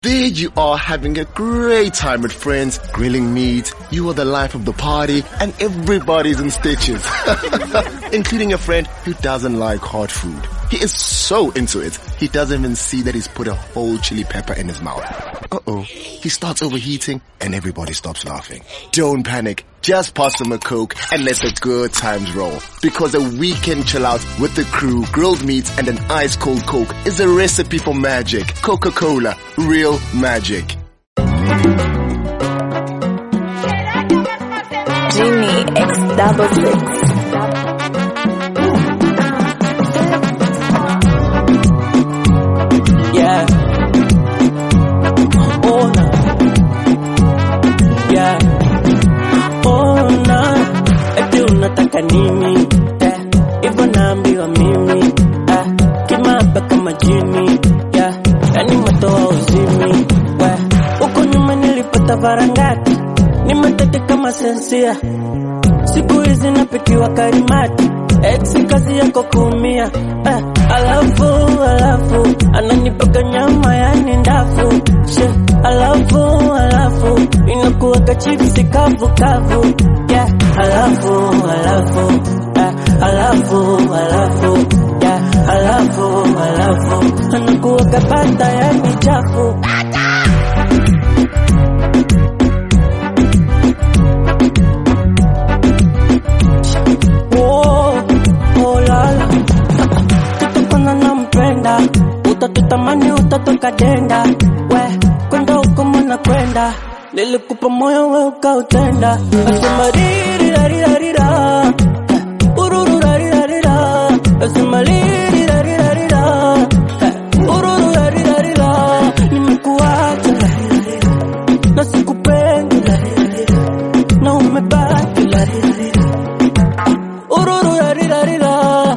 There you are having a great time with friends, grilling meat, you are the life of the party, and everybody's in stitches. Including your friend who doesn't like hot food. He is so into it, he doesn't even see that he's put a whole chili pepper in his mouth. Uh-oh, he starts overheating and everybody stops laughing. Don't panic, just pass him a Coke and let the good times roll. Because a weekend chill out with the crew, grilled meats and an ice cold Coke is a recipe for magic. Coca-Cola, real magic. Jimmy X66. Yeah. Oh no. Yeah. Oh no. Eti unataka nini? Hivyo naambiwa mimi. Kimaba kama jini. Yeah. Yani matoa uzimi. Uko nyuma nilipata varangati. Nimetete kama sensia. Siku hizi napikiwa karimati. Ex kazi yako kuumia. Alafu ananipaga nyama yani ndafu. Alafu inakuwa kachipsi kavu kavu. Yeah. Alafu yeah. Alafu anakuwa kabata yani chafu. Utatutamani utatoka denda. Kwenda huko mwana kwenda. Nilikupa moyo we ukautenda. Asema ririririra. Urururarira. Asema ririririra. Urururarira. Nimekuacha na sikupenda na umebaki urururarira.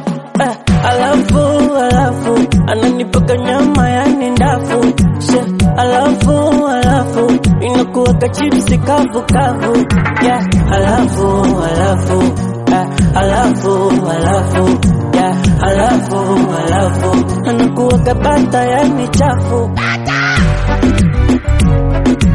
Alafu ananipaga nyama yani ndafu. Alafu inakuwa kachipsi kavu kavu. Yeah. Alafu yeah. Alafu anakuwa kabata yani chafu.